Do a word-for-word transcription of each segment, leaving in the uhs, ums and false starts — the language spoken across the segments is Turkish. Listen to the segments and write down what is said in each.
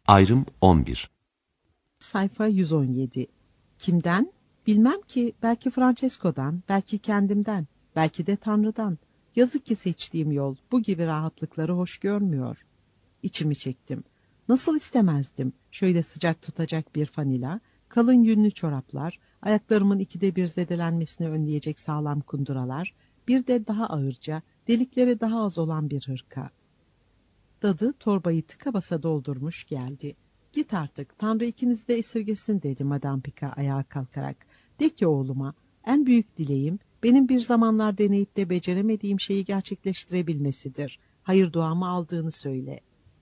Ayrım on bir. Sayfa yüz on yedi. Kimden? Bilmem ki, belki Francesco'dan, belki kendimden, belki de Tanrı'dan. Yazık ki seçtiğim yol bu gibi rahatlıkları hoş görmüyor. İçimi çektim. Nasıl istemezdim şöyle sıcak tutacak bir fanila, kalın yünlü çoraplar, ayaklarımın ikide bir zedelenmesini önleyecek sağlam kunduralar, bir de daha ağırca, delikleri daha az olan bir hırka. Dadı torbayı tıka basa doldurmuş geldi. Git artık, Tanrı ikinizi de esirgesin dedi Madame Pika ayağa kalkarak. De ki oğluma, en büyük dileğim benim bir zamanlar deneyip de beceremediğim şeyi gerçekleştirebilmesidir. Hayır duamı aldığını söyle.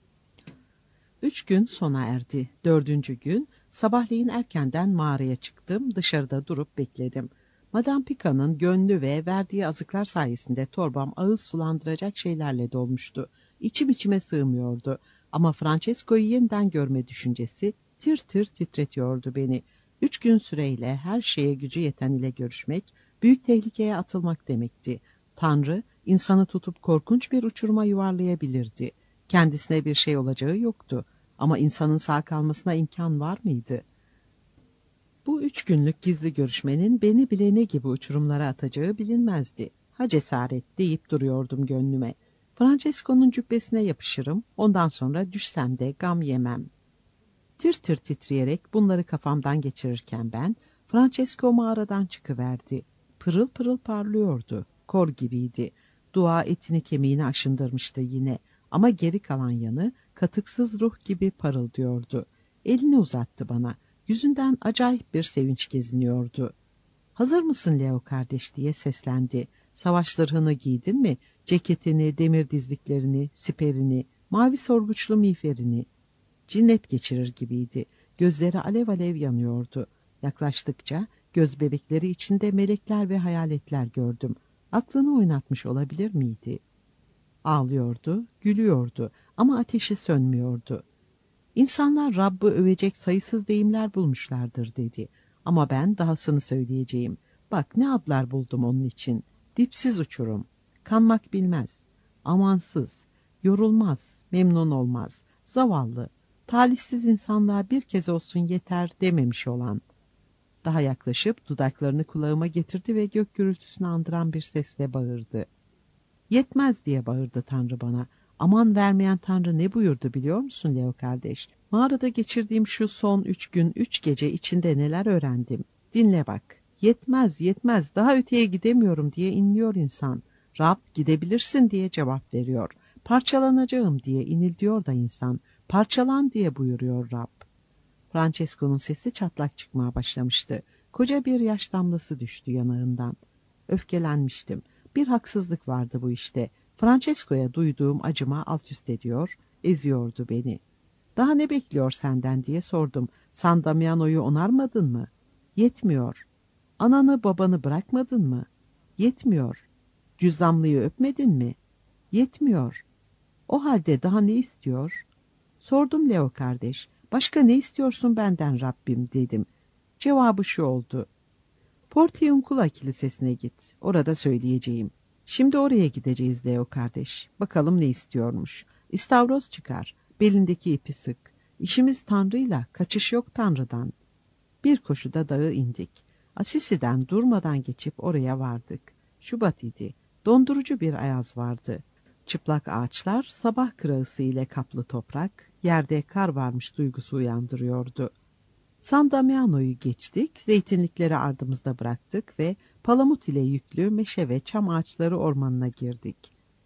Üç gün sona erdi. Dördüncü gün sabahleyin erkenden mağaraya çıktım, dışarıda durup bekledim. Madame Pika'nın gönlü ve verdiği azıklar sayesinde torbam ağız sulandıracak şeylerle dolmuştu. İçim içime sığmıyordu. Ama Francesco'yu yeniden görme düşüncesi tir tir titretiyordu beni. Üç gün süreyle her şeye gücü yeten ile görüşmek, büyük tehlikeye atılmak demekti. Tanrı, insanı tutup korkunç bir uçuruma yuvarlayabilirdi. Kendisine bir şey olacağı yoktu. Ama insanın sağ kalmasına imkan var mıydı? Bu üç günlük gizli görüşmenin beni bile ne gibi uçurumlara atacağı bilinmezdi. Ha cesaret deyip duruyordum gönlüme. Francesco'nun cübbesine yapışırım, ondan sonra düşsem de gam yemem. Tir tir titreyerek bunları kafamdan geçirirken ben, Francesco mağaradan çıkıverdi. Pırıl pırıl parlıyordu, kor gibiydi. Dua etini kemiğini aşındırmıştı yine. Ama geri kalan yanı katıksız ruh gibi parıldıyordu. Elini uzattı bana. Yüzünden acayip bir sevinç geziniyordu. "Hazır mısın Leo kardeş?" diye seslendi. "Savaş zırhını giydin mi? Ceketini, demir dizliklerini, siperini, mavi sorguçlu miğferini." Cinnet geçirir gibiydi. Gözleri alev alev yanıyordu. Yaklaştıkça göz bebekleri içinde melekler ve hayaletler gördüm. Aklını oynatmış olabilir miydi? Ağlıyordu, gülüyordu ama ateşi sönmüyordu. "İnsanlar Rabb'ı övecek sayısız deyimler bulmuşlardır" dedi. Ama ben dahasını söyleyeceğim. Bak ne adlar buldum onun için. Dipsiz uçurum, kanmak bilmez, amansız, yorulmaz, memnun olmaz, zavallı, talihsiz insanlığa bir kez olsun yeter dememiş olan. Daha yaklaşıp dudaklarını kulağıma getirdi ve gök gürültüsünü andıran bir sesle bağırdı. "Yetmez" diye bağırdı Tanrı bana. Aman vermeyen Tanrı ne buyurdu biliyor musun Leo kardeş? Mağarada geçirdiğim şu son üç gün, üç gece içinde neler öğrendim. Dinle bak. Yetmez, yetmez, daha öteye gidemiyorum diye inliyor insan. Rab gidebilirsin diye cevap veriyor. Parçalanacağım diye inil da insan. Parçalan diye buyuruyor Rab. Francesco'nun sesi çatlak çıkmaya başlamıştı. Koca bir yaş damlası düştü yanağından. Öfkelenmiştim. Bir haksızlık vardı bu işte. Francesco'ya duyduğum acıma alt üst ediyor, eziyordu beni. "Daha ne bekliyor senden?" diye sordum. "San Damiano'yu onarmadın mı?" "Yetmiyor." "Ananı babanı bırakmadın mı?" "Yetmiyor." "Cüzzamlıyı öpmedin mi?" "Yetmiyor." "O halde daha ne istiyor?" Sordum Leo kardeş. "Başka ne istiyorsun benden Rabbim?" dedim. Cevabı şu oldu. "Portiuncula Kilisesi'ne git. Orada söyleyeceğim." Şimdi oraya gideceğiz Leo kardeş. Bakalım ne istiyormuş. İstavroz çıkar. Belindeki ipi sık. İşimiz Tanrı'yla, kaçış yok Tanrı'dan. Bir koşuda dağı indik. Assisi'den durmadan geçip oraya vardık. Şubat idi. Dondurucu bir ayaz vardı. Çıplak ağaçlar, sabah kırağısı ile kaplı toprak, yerde kar varmış duygusu uyandırıyordu. San Damiano'yu geçtik, zeytinlikleri ardımızda bıraktık ve palamut ile yüklü meşe ve çam ağaçları ormanına girdik.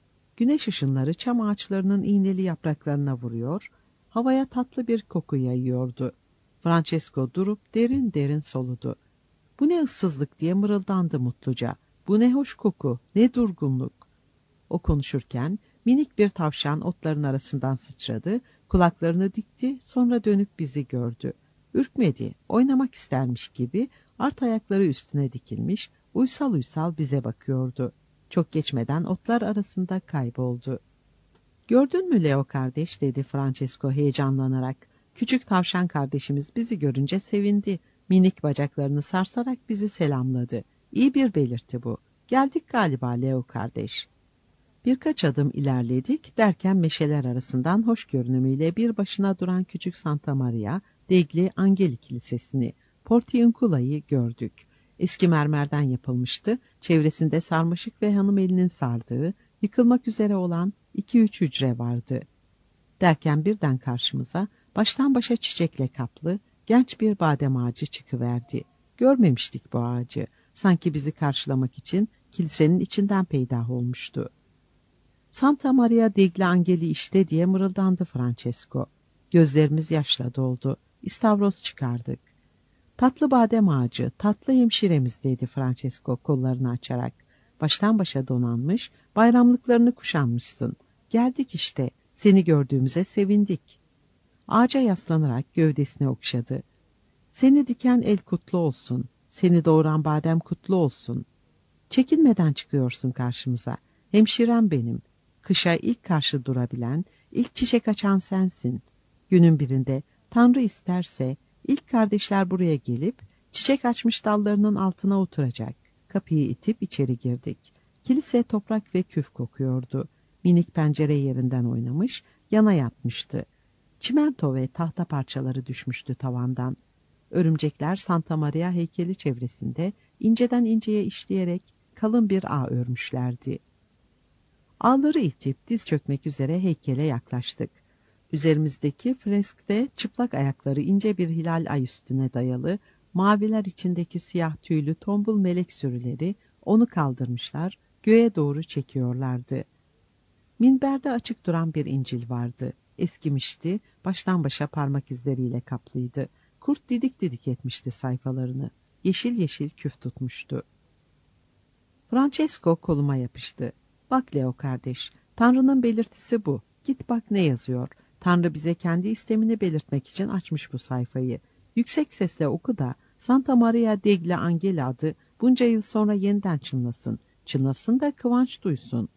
Güneş ışınları çam ağaçlarının iğneli yapraklarına vuruyor, havaya tatlı bir koku yayıyordu. Francesco durup derin derin soludu. "Bu ne ıssızlık?" diye mırıldandı mutluca. "Bu ne hoş koku, ne durgunluk." O konuşurken minik bir tavşan otların arasından sıçradı, kulaklarını dikti, sonra dönüp bizi gördü. Ürkmedi, oynamak istermiş gibi art ayakları üstüne dikilmiş, uysal uysal bize bakıyordu. Çok geçmeden otlar arasında kayboldu. "Gördün mü Leo kardeş?" dedi Francesco heyecanlanarak. Küçük tavşan kardeşimiz bizi görünce sevindi. Minik bacaklarını sarsarak bizi selamladı. "İyi bir belirti bu. Geldik galiba Leo kardeş." Birkaç adım ilerledik derken meşeler arasından hoş görünümüyle bir başına duran küçük Santa Maria degli Angeli Kilisesi'ni, Portiuncula'yı gördük. Eski mermerden yapılmıştı, çevresinde sarmaşık ve hanım elinin sardığı, yıkılmak üzere olan iki üç hücre vardı. Derken birden karşımıza baştan başa çiçekle kaplı genç bir badem ağacı çıkıverdi. Görmemiştik bu ağacı, sanki bizi karşılamak için kilisenin içinden peydah olmuştu. Santa Maria degli Angeli işte diye mırıldandı Francesco. Gözlerimiz yaşla doldu. İstavroz çıkardık. Tatlı badem ağacı, tatlı hemşiremiz dedi Francesco kollarını açarak. Baştan başa donanmış, bayramlıklarını kuşanmışsın. Geldik işte, seni gördüğümüze sevindik. Ağaca yaslanarak gövdesini okşadı. Seni diken el kutlu olsun, seni doğuran badem kutlu olsun. Çekinmeden çıkıyorsun karşımıza. Hemşirem benim. Kışa ilk karşı durabilen, ilk çiçek açan sensin. Günün birinde Tanrı isterse ilk kardeşler buraya gelip çiçek açmış dallarının altına oturacak. Kapıyı itip içeri girdik. Kilise toprak ve küf kokuyordu. Minik pencere yerinden oynamış, yana yatmıştı. Çimento ve tahta parçaları düşmüştü tavandan. Örümcekler Santa Maria heykeli çevresinde inceden inceye işleyerek kalın bir ağ örmüşlerdi. Ağları itip diz çökmek üzere heykele yaklaştık. Üzerimizdeki freskte çıplak ayakları ince bir hilal ay üstüne dayalı, maviler içindeki siyah tüylü tombul melek sürüleri onu kaldırmışlar, göğe doğru çekiyorlardı. Minberde açık duran bir İncil vardı. Eskimişti, baştan başa parmak izleriyle kaplıydı. Kurt didik didik etmişti sayfalarını. Yeşil yeşil küf tutmuştu. Francesco koluma yapıştı. Bak Leo kardeş, Tanrı'nın belirtisi bu. Git bak ne yazıyor. Tanrı bize kendi istemini belirtmek için açmış bu sayfayı. Yüksek sesle oku da Santa Maria degli Angeli adı bunca yıl sonra yeniden çınlasın. Çınlasın da kıvanç duysun.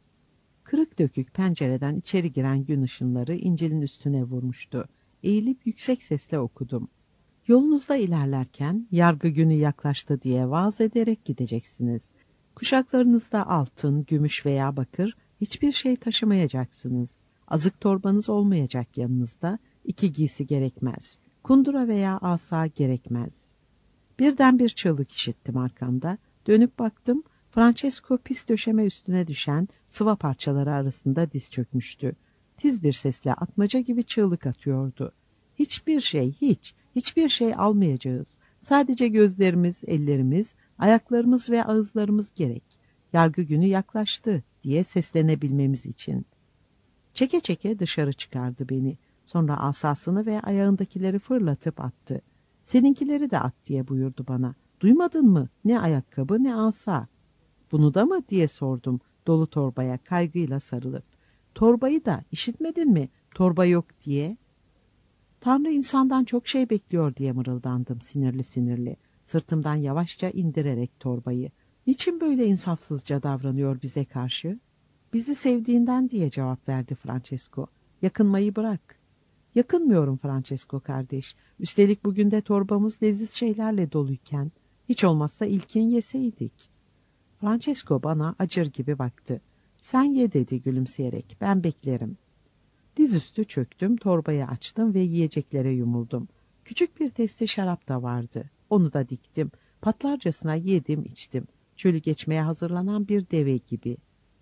Kırık dökük pencereden içeri giren gün ışınları İncil'in üstüne vurmuştu. Eğilip yüksek sesle okudum. Yolunuzda ilerlerken yargı günü yaklaştı diye vaaz ederek gideceksiniz. Kuşaklarınızda altın, gümüş veya bakır hiçbir şey taşımayacaksınız. Azık torbanız olmayacak yanınızda, iki giysi gerekmez. Kundura veya asa gerekmez. Birden bir çığlık işittim arkamda. Dönüp baktım, Francesco pis döşeme üstüne düşen sıva parçaları arasında diz çökmüştü. Tiz bir sesle atmaca gibi çığlık atıyordu. Hiçbir şey, hiç, hiçbir şey almayacağız. Sadece gözlerimiz, ellerimiz, ayaklarımız ve ağızlarımız gerek. Yargı günü yaklaştı diye seslenebilmemiz için. Çeke çeke dışarı çıkardı beni. Sonra asasını ve ayağındakileri fırlatıp attı. Seninkileri de at diye buyurdu bana. Duymadın mı? Ne ayakkabı ne asa. Bunu da mı diye sordum dolu torbaya kaygıyla sarılıp. Torbayı da işitmedin mi? Torba yok diye. Tanrı insandan çok şey bekliyor diye mırıldandım sinirli sinirli. Sırtımdan yavaşça indirerek torbayı. Niçin böyle insafsızca davranıyor bize karşı? Bizi sevdiğinden diye cevap verdi Francesco. Yakınmayı bırak. Yakınmıyorum Francesco kardeş. Üstelik bugün de torbamız leziz şeylerle doluyken hiç olmazsa ilkin yeseydik. Francesco bana acır gibi baktı. Sen ye dedi gülümseyerek. Ben beklerim. Dizüstü çöktüm, torbayı açtım ve yiyeceklere yumuldum. Küçük bir testi şarap da vardı. Onu da diktim. Patlarcasına yedim içtim. Çölü geçmeye hazırlanan bir deve gibi.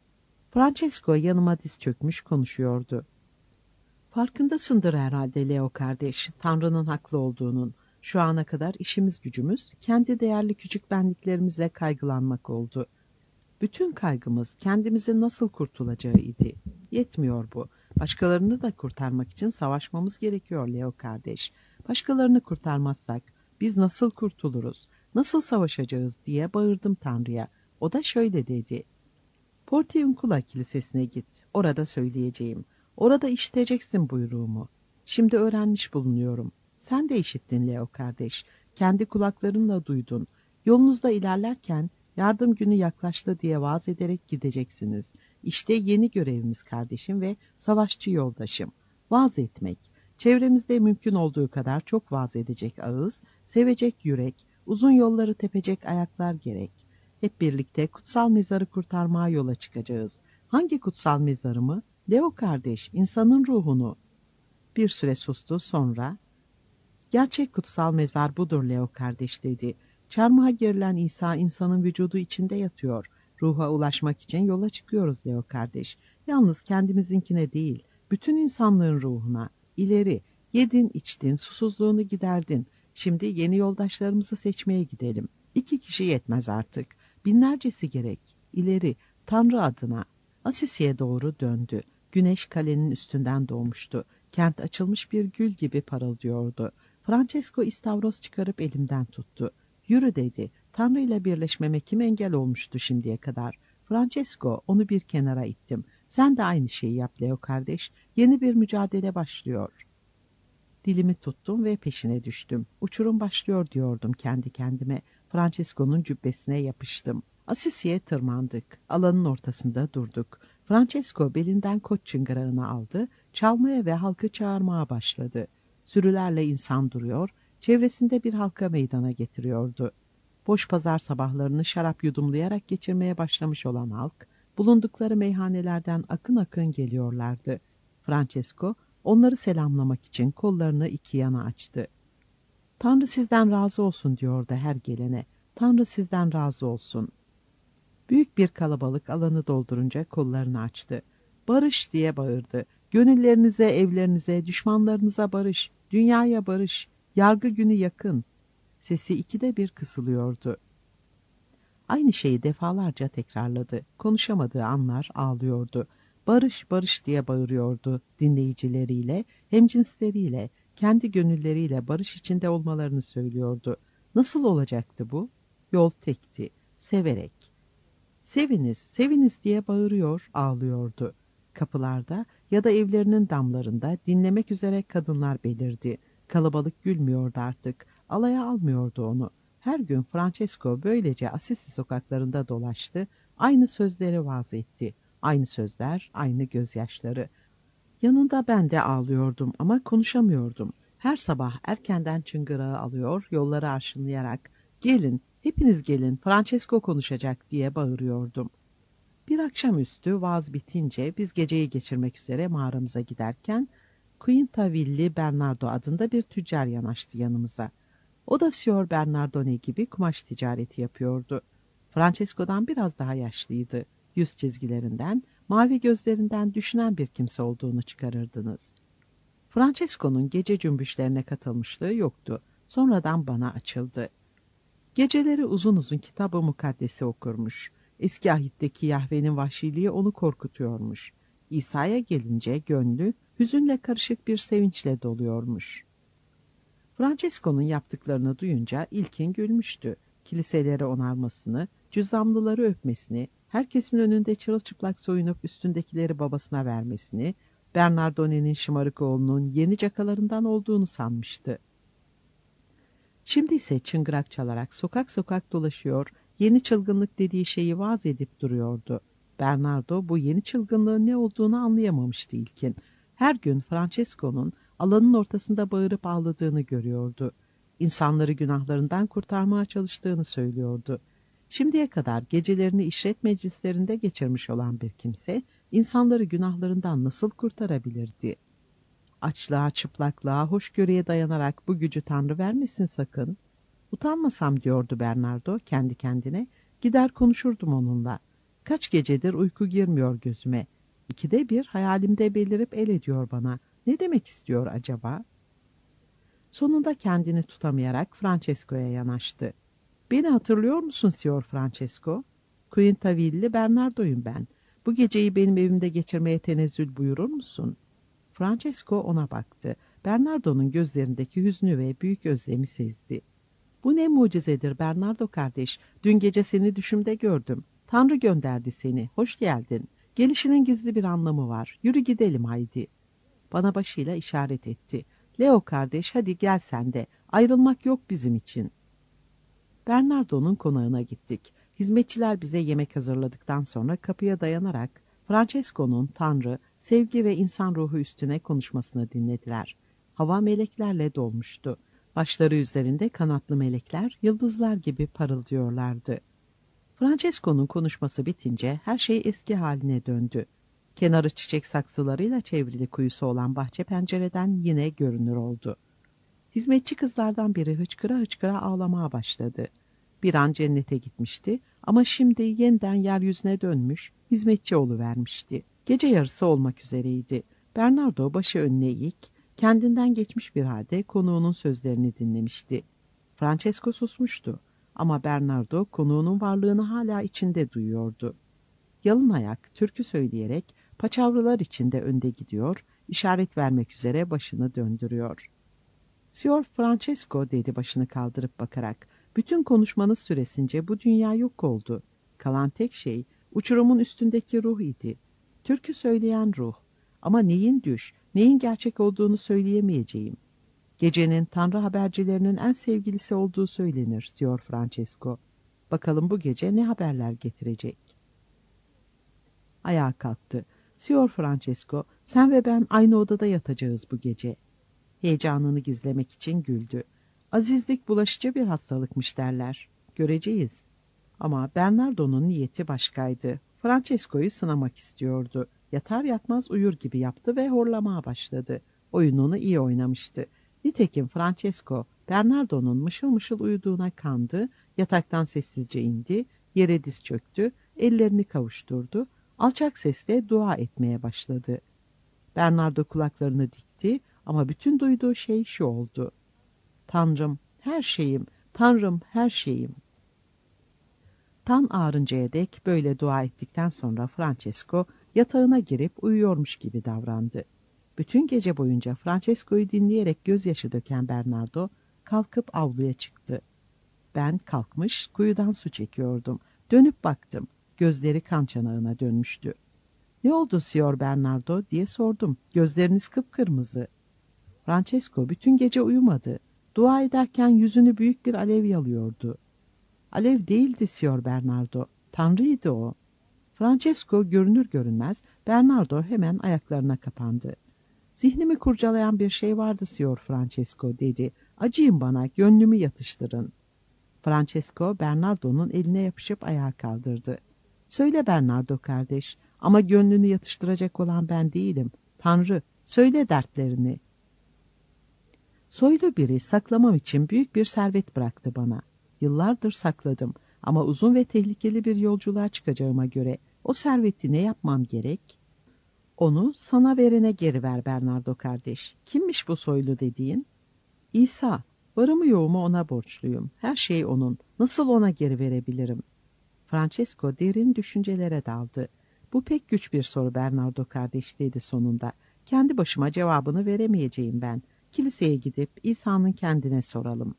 Francesco yanıma diz çökmüş konuşuyordu. Farkındasındır herhalde Leo kardeş, Tanrı'nın haklı olduğunun. Şu ana kadar işimiz gücümüz, kendi değerli küçük benliklerimizle kaygılanmak oldu. Bütün kaygımız kendimizin nasıl kurtulacağı idi. Yetmiyor bu. Başkalarını da kurtarmak için savaşmamız gerekiyor Leo kardeş. Başkalarını kurtarmazsak biz nasıl kurtuluruz, nasıl savaşacağız diye bağırdım Tanrı'ya. O da şöyle dedi. Portiuncula Kilisesi'ne git. Orada söyleyeceğim. Orada işiteceksin buyruğumu. Şimdi öğrenmiş bulunuyorum. Sen de işittin Leo kardeş. Kendi kulaklarınla duydun. Yolunuzda ilerlerken yardım günü yaklaştı diye vaaz ederek gideceksiniz. İşte yeni görevimiz kardeşim ve savaşçı yoldaşım. Vaaz etmek. Çevremizde mümkün olduğu kadar çok vaaz edecek ağız, sevecek yürek, uzun yolları tepecek ayaklar gerek. Hep birlikte kutsal mezarı kurtarmaya yola çıkacağız. Hangi kutsal mezarı mı? Leo kardeş, insanın ruhunu. Bir süre sustu, sonra gerçek kutsal mezar budur Leo kardeş dedi. Çarmıha gerilen İsa insanın vücudu içinde yatıyor. Ruha ulaşmak için yola çıkıyoruz Leo kardeş. Yalnız kendimizinkine değil, bütün insanlığın ruhuna. İleri, yedin içtin, susuzluğunu giderdin. Şimdi yeni yoldaşlarımızı seçmeye gidelim. İki kişi yetmez artık. Binlercesi gerek. İleri, Tanrı adına. Asisi'ye doğru döndü. Güneş kalenin üstünden doğmuştu. Kent açılmış bir gül gibi parıldıyordu. Francesco istavroz çıkarıp elimden tuttu. Yürü dedi. Tanrı ile birleşmeme kim engel olmuştu şimdiye kadar? Francesco, onu bir kenara ittim. Sen de aynı şeyi yap Leo kardeş. Yeni bir mücadele başlıyor. Dilimi tuttum ve peşine düştüm. Uçurum başlıyor diyordum kendi kendime. Francesco'nun cübbesine yapıştım. Asisi'ye tırmandık. Alanın ortasında durduk. Francesco belinden koç çıngırağını aldı, çalmaya ve halkı çağırmaya başladı. Sürülerle insan duruyor, çevresinde bir halka meydana getiriyordu. Boş pazar sabahlarını şarap yudumlayarak geçirmeye başlamış olan halk, bulundukları meyhanelerden akın akın geliyorlardı. Francesco, onları selamlamak için kollarını iki yana açtı. Tanrı sizden razı olsun diyordu her gelene. Tanrı sizden razı olsun. Büyük bir kalabalık alanı doldurunca kollarını açtı. Barış diye bağırdı. Gönüllerinize, evlerinize, düşmanlarınıza barış, dünyaya barış, yargı günü yakın. Sesi ikide bir kısılıyordu. Aynı şeyi defalarca tekrarladı. Konuşamadığı anlar ağlıyordu. Barış, barış diye bağırıyordu dinleyicileriyle, hemcinsleriyle, kendi gönülleriyle barış içinde olmalarını söylüyordu. Nasıl olacaktı bu? Yol tekti, severek. Seviniz, seviniz diye bağırıyor, ağlıyordu. Kapılarda ya da evlerinin damlarında dinlemek üzere kadınlar belirdi. Kalabalık gülmüyordu artık, alaya almıyordu onu. Her gün Francesco böylece Assisi sokaklarında dolaştı, aynı sözleri vaaz etti. Aynı sözler, aynı gözyaşları. Yanında ben de ağlıyordum ama konuşamıyordum. Her sabah erkenden çıngırağı alıyor, yolları arşınlayarak, "Gelin, hepiniz gelin, Francesco konuşacak," diye bağırıyordum. Bir akşamüstü vaaz bitince biz geceyi geçirmek üzere mağaramıza giderken, Quintavilli Bernardo adında bir tüccar yanaştı yanımıza. O da Signor Bernardone gibi kumaş ticareti yapıyordu. Francesco'dan biraz daha yaşlıydı. Yüz çizgilerinden, mavi gözlerinden düşünen bir kimse olduğunu çıkarırdınız. Francesco'nun gece cümbüşlerine katılmışlığı yoktu. Sonradan bana açıldı. Geceleri uzun uzun kitab-ı mukaddesi okurmuş. Eski ahitteki Yahve'nin vahşiliği onu korkutuyormuş. İsa'ya gelince gönlü hüzünle karışık bir sevinçle doluyormuş. Francesco'nun yaptıklarını duyunca ilkin gülmüştü. Kiliseleri onarmasını, cüzzamlıları öpmesini, herkesin önünde çırılçıplak soyunup üstündekileri babasına vermesini, Bernardone'nin şımarık oğlunun yeni cakalarından olduğunu sanmıştı. Şimdi ise çıngırak çalarak sokak sokak dolaşıyor, yeni çılgınlık dediği şeyi vaaz edip duruyordu. Bernardo bu yeni çılgınlığın ne olduğunu anlayamamıştı ilkin. Her gün Francesco'nun alanın ortasında bağırıp ağladığını görüyordu. İnsanları günahlarından kurtarmaya çalıştığını söylüyordu. Şimdiye kadar gecelerini işret meclislerinde geçirmiş olan bir kimse, insanları günahlarından nasıl kurtarabilirdi? Açlığa, çıplaklığa, hoşgörüye dayanarak bu gücü Tanrı vermesin sakın. Utanmasam diyordu Bernardo kendi kendine, gider konuşurdum onunla. Kaç gecedir uyku girmiyor gözüme. İkide bir hayalimde belirip el ediyor bana. Ne demek istiyor acaba? Sonunda kendini tutamayarak Francesco'ya yanaştı. Beni hatırlıyor musun Signor Francesco? Quintavilli Bernardo'yum ben. Bu geceyi benim evimde geçirmeye tenezzül buyurur musun? Francesco ona baktı. Bernardo'nun gözlerindeki hüznü ve büyük özlemi sezdi. Bu ne mucizedir Bernardo kardeş. Dün gece seni düşümde gördüm. Tanrı gönderdi seni. Hoş geldin. Gelişinin gizli bir anlamı var. Yürü gidelim haydi. Bana başıyla işaret etti. Leo kardeş hadi gel sen de. Ayrılmak yok bizim için. Bernardo'nun konağına gittik. Hizmetçiler bize yemek hazırladıktan sonra kapıya dayanarak Francesco'nun Tanrı, sevgi ve insan ruhu üstüne konuşmasını dinlediler. Hava meleklerle dolmuştu. Başları üzerinde kanatlı melekler, yıldızlar gibi parıldıyorlardı. Francesco'nun konuşması bitince her şey eski haline döndü. Kenarı çiçek saksılarıyla çevrili kuyusu olan bahçe pencereden yine görünür oldu. Hizmetçi kızlardan biri hıçkıra hıçkıra ağlamaya başladı. Bir an cennete gitmişti ama şimdi yeniden yeryüzüne dönmüş, hizmetçi oluvermişti. Gece yarısı olmak üzereydi. Bernardo başı önüne eğik, kendinden geçmiş bir halde konuğunun sözlerini dinlemişti. Francesco susmuştu ama Bernardo konuğunun varlığını hala içinde duyuyordu. Yalın ayak, türkü söyleyerek paçavralar içinde önde gidiyor, işaret vermek üzere başını döndürüyor. "Signor Francesco," dedi başını kaldırıp bakarak, "bütün konuşmanız süresince bu dünya yok oldu. Kalan tek şey uçurumun üstündeki ruh idi. Türkü söyleyen ruh. Ama neyin düş, neyin gerçek olduğunu söyleyemeyeceğim. Gecenin tanrı habercilerinin en sevgilisi olduğu söylenir, Signor Francesco. Bakalım bu gece ne haberler getirecek?" Ayağa kalktı. "Signor Francesco, sen ve ben aynı odada yatacağız bu gece." Heyecanını gizlemek için güldü. "Azizlik bulaşıcı bir hastalıkmış derler. Göreceğiz." Ama Bernardo'nun niyeti başkaydı. Francesco'yu sınamak istiyordu. Yatar yatmaz uyur gibi yaptı ve horlamaya başladı. Oyununu iyi oynamıştı. Nitekim Francesco, Bernardo'nun mışıl mışıl uyuduğuna kandı, yataktan sessizce indi, yere diz çöktü, ellerini kavuşturdu, alçak sesle dua etmeye başladı. Bernardo kulaklarını dikti ama bütün duyduğu şey şu oldu: "Tanrım, her şeyim, Tanrım, her şeyim." Tan ağrıncaya dek böyle dua ettikten sonra Francesco yatağına girip uyuyormuş gibi davrandı. Bütün gece boyunca Francesco'yu dinleyerek gözyaşı döken Bernardo kalkıp avluya çıktı. Ben kalkmış kuyudan su çekiyordum. Dönüp baktım. Gözleri kan çanağına dönmüştü. "Ne oldu Signor Bernardo?" diye sordum. "Gözleriniz kıpkırmızı." Francesco bütün gece uyumadı. Dua ederken yüzünü büyük bir alev yalıyordu. "Alev değildi Signor Bernardo. Tanrıydı o." Francesco görünür görünmez Bernardo hemen ayaklarına kapandı. "Zihnimi kurcalayan bir şey vardı Signor Francesco," dedi. "Acıyın bana, gönlümü yatıştırın." Francesco Bernardo'nun eline yapışıp ayağa kaldırdı. "Söyle Bernardo kardeş, ama gönlünü yatıştıracak olan ben değilim. Tanrı, söyle dertlerini." "Soylu biri saklamam için büyük bir servet bıraktı bana. Yıllardır sakladım ama uzun ve tehlikeli bir yolculuğa çıkacağıma göre o serveti ne yapmam gerek?" "Onu sana verene geri ver Bernardo kardeş. Kimmiş bu soylu dediğin?" "İsa. Varımı yoğumu ona borçluyum. Her şey onun. Nasıl ona geri verebilirim?" Francesco derin düşüncelere daldı. "Bu pek güç bir soru Bernardo kardeş," dedi sonunda. "Kendi başıma cevabını veremeyeceğim ben. Kiliseye gidip İsa'nın kendine soralım."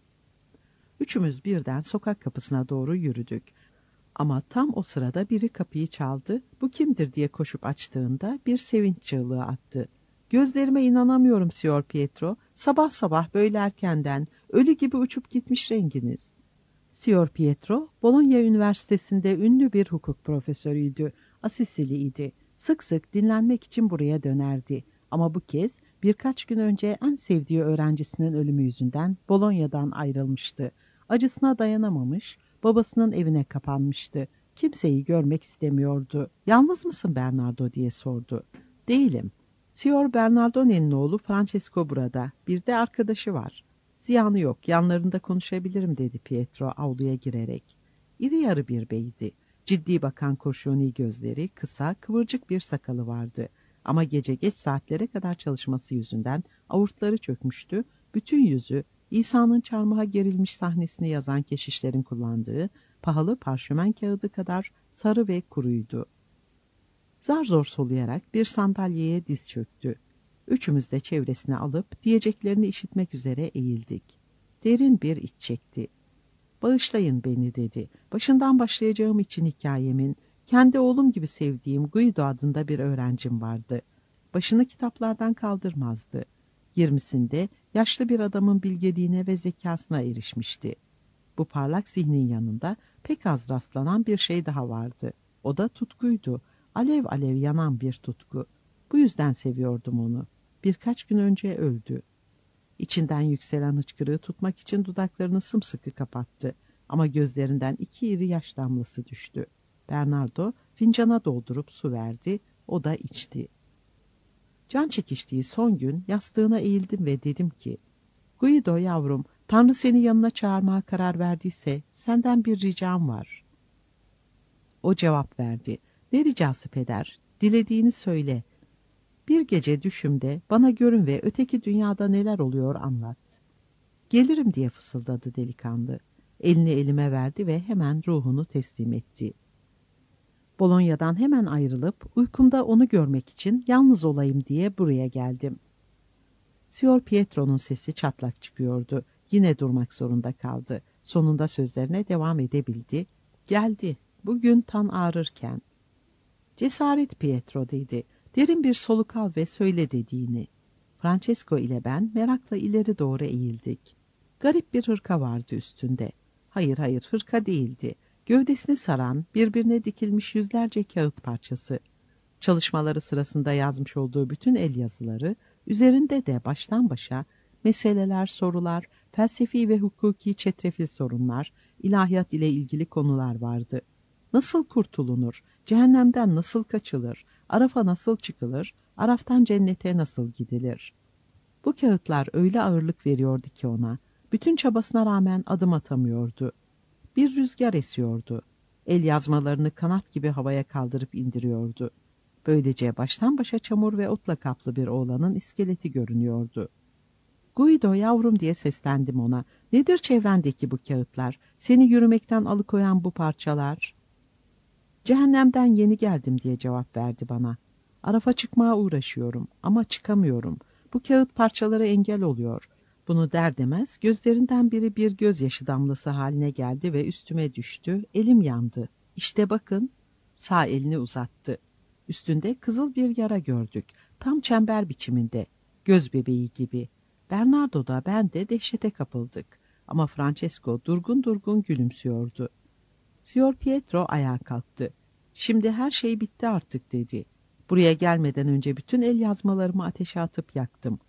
Üçümüz birden sokak kapısına doğru yürüdük. Ama tam o sırada biri kapıyı çaldı. "Bu kimdir?" diye koşup açtığında bir sevinç çığlığı attı. "Gözlerime inanamıyorum Signor Pietro. Sabah sabah böyle erkenden, ölü gibi uçup gitmiş renginiz." Signor Pietro, Bologna Üniversitesi'nde ünlü bir hukuk profesörüydü. Asisiliydi. Sık sık dinlenmek için buraya dönerdi. Ama bu kez birkaç gün önce en sevdiği öğrencisinin ölümü yüzünden Bologna'dan ayrılmıştı. Acısına dayanamamış, babasının evine kapanmıştı. Kimseyi görmek istemiyordu. "Yalnız mısın Bernardo?" diye sordu. "Değilim. Signor Bernardo'nun oğlu Francesco burada. Bir de arkadaşı var." "Ziyanı yok, yanlarında konuşabilirim," dedi Pietro avluya girerek. İri yarı bir beydi. Ciddi bakan kurşuni gözleri, kısa, kıvırcık bir sakalı vardı. Ama gece geç saatlere kadar çalışması yüzünden avurtları çökmüştü, bütün yüzü İsa'nın çarmıha gerilmiş sahnesini yazan keşişlerin kullandığı pahalı parşömen kağıdı kadar sarı ve kuruydu. Zar zor soluyarak bir sandalyeye diz çöktü. Üçümüz de çevresine alıp diyeceklerini işitmek üzere eğildik. Derin bir iç çekti. "Bağışlayın beni," dedi. "Başından başlayacağım için hikayemin, kendi oğlum gibi sevdiğim Guido adında bir öğrencim vardı. Başını kitaplardan kaldırmazdı. Yirmisinde yaşlı bir adamın bilgeliğine ve zekasına erişmişti. Bu parlak zihnin yanında pek az rastlanan bir şey daha vardı. O da tutkuydu. Alev alev yanan bir tutku. Bu yüzden seviyordum onu. Birkaç gün önce öldü." İçinden yükselen hıçkırığı tutmak için dudaklarını sımsıkı kapattı. Ama gözlerinden iki iri yaş damlası düştü. Bernardo fincana doldurup su verdi, o da içti. Can çekiştiği son gün yastığına eğildim ve dedim ki, Guido yavrum, Tanrı seni yanına çağırmaya karar verdiyse senden bir ricam var. O cevap verdi. Ne ricası peder? Dilediğini söyle. Bir gece düşümde bana görün ve öteki dünyada neler oluyor anlat. Gelirim diye fısıldadı delikanlı. Elini elime verdi ve hemen ruhunu teslim etti. Bolonya'dan hemen ayrılıp uykumda onu görmek için yalnız olayım diye buraya geldim. Signor Pietro'nun sesi çatlak çıkıyordu. Yine durmak zorunda kaldı. Sonunda sözlerine devam edebildi. Geldi. Bugün tan ağrırken. Cesaret Pietro dedi. Derin bir soluk al ve söyle dediğini. Francesco ile ben merakla ileri doğru eğildik. Garip bir hırka vardı üstünde. Hayır hayır hırka değildi. Gövdesini saran, birbirine dikilmiş yüzlerce kağıt parçası. Çalışmaları sırasında yazmış olduğu bütün el yazıları, üzerinde de baştan başa meseleler, sorular, felsefi ve hukuki çetrefil sorunlar, ilahiyat ile ilgili konular vardı. Nasıl kurtulunur, cehennemden nasıl kaçılır, Araf'a nasıl çıkılır, Araf'tan cennete nasıl gidilir? Bu kağıtlar öyle ağırlık veriyordu ki ona, bütün çabasına rağmen adım atamıyordu. Bir rüzgar esiyordu. El yazmalarını kanat gibi havaya kaldırıp indiriyordu. Böylece baştan başa çamur ve otla kaplı bir oğlanın iskeleti görünüyordu. Guido yavrum diye seslendim ona. Nedir çevrendeki bu kağıtlar? Seni yürümekten alıkoyan bu parçalar? Cehennemden yeni geldim diye cevap verdi bana. Araf'a çıkmaya uğraşıyorum ama çıkamıyorum. Bu kağıt parçaları engel oluyor. Bunu der demez gözlerinden biri bir gözyaşı damlası haline geldi ve üstüme düştü. Elim yandı. İşte bakın. Sağ elini uzattı. Üstünde kızıl bir yara gördük. Tam çember biçiminde. Göz bebeği gibi. Bernardo da ben de dehşete kapıldık. Ama Francesco durgun durgun gülümsüyordu. Signor Pietro ayağa kalktı. Şimdi her şey bitti artık dedi. Buraya gelmeden önce bütün el yazmalarımı ateşe atıp yaktım.